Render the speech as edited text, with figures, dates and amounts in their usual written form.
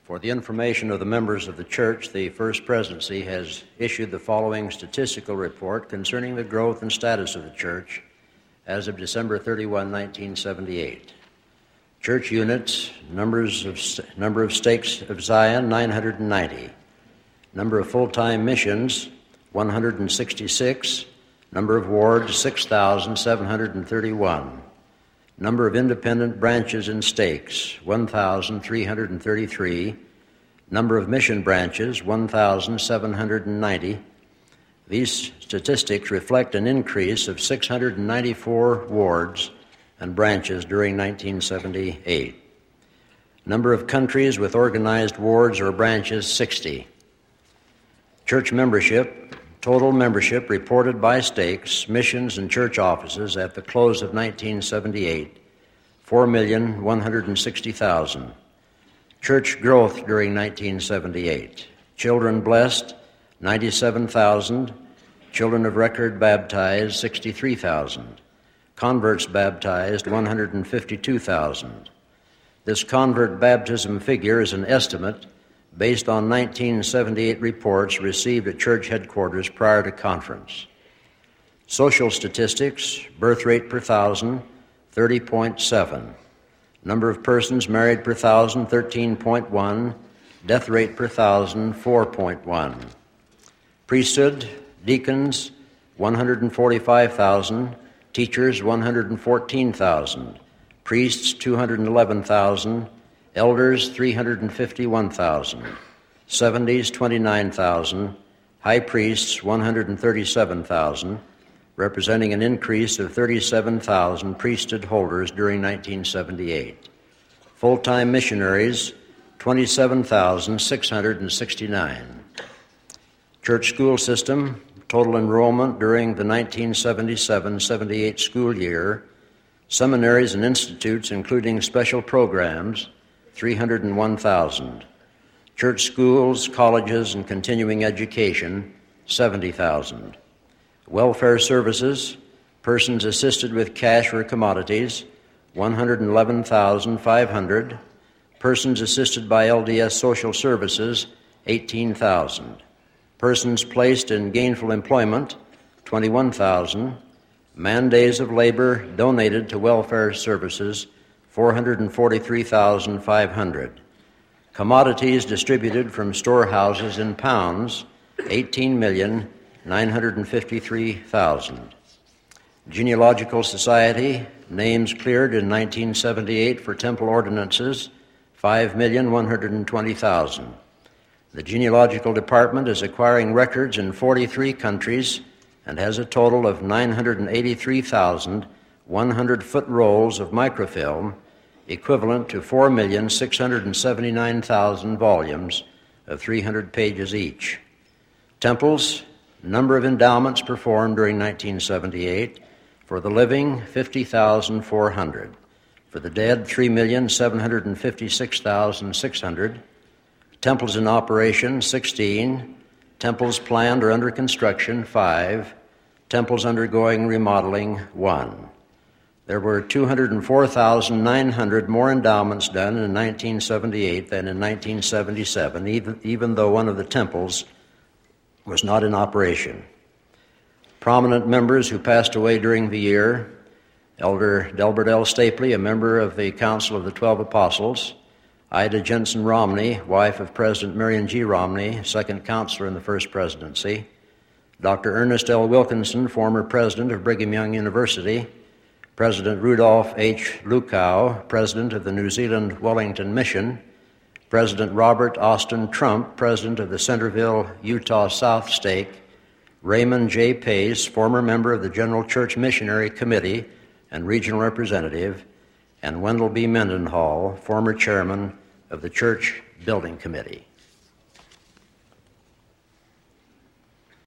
For the information of the members of the church, the First Presidency has issued the following statistical report concerning the growth and status of the church as of December 31, 1978. Church units, number of stakes of Zion, 990. Number of full-time missions, 166. Number of wards, 6,731. Number of independent branches and stakes, 1,333. Number of mission branches, 1,790. These statistics reflect an increase of 694 wards and branches during 1978. Number of countries with organized wards or branches, 60. Church membership, total membership reported by stakes, missions, and church offices at the close of 1978, 4,160,000. Church growth during 1978. Children blessed, 97,000. Children of record baptized, 63,000. Converts baptized, 152,000. This convert baptism figure is an estimate based on 1978 reports received at church headquarters prior to conference. Social statistics, birth rate per thousand, 30.7. Number of persons married per thousand, 13.1. Death rate per thousand, 4.1. Priesthood, deacons, 145,000. Teachers, 114,000. Priests, 211,000. Elders, 351,000. 70s, 29,000. High priests, 137,000, representing an increase of 37,000 priesthood holders during 1978. Full-time missionaries, 27,669. Church school system, total enrollment during the 1977-78 school year, seminaries and institutes including special programs, 301,000. Church schools, colleges, and continuing education, 70,000. Welfare services, persons assisted with cash or commodities, 111,500. Persons assisted by LDS social services, 18,000. Persons placed in gainful employment, 21,000. Man days of labor donated to welfare services, 443,500. Commodities distributed from storehouses in pounds, 18,953,000. Genealogical Society, names cleared in 1978 for temple ordinances, 5,120,000. The Genealogical Department is acquiring records in 43 countries and has a total of 983,100 rolls of microfilm, equivalent to 4,679,000 volumes of 300 pages each. Temples, number of endowments performed during 1978. For the living, 50,400. For the dead, 3,756,600. Temples in operation, 16. Temples planned or under construction, 5. Temples undergoing remodeling, 1. There were 204,900 more endowments done in 1978 than in 1977, even though one of the temples was not in operation. Prominent members who passed away during the year: Elder Delbert L. Stapley, a member of the Council of the 12 Apostles; Ida Jensen Romney, wife of President Marion G. Romney, second counselor in the First Presidency; Dr. Ernest L. Wilkinson, former president of Brigham Young University; President Rudolph H. Lukow, president of the New Zealand Wellington Mission; President Robert Austin Trump, president of the Centerville, Utah South Stake; Raymond J. Pace, former member of the General Church Missionary Committee and regional representative; and Wendell B. Mendenhall, former chairman of the Church Building Committee.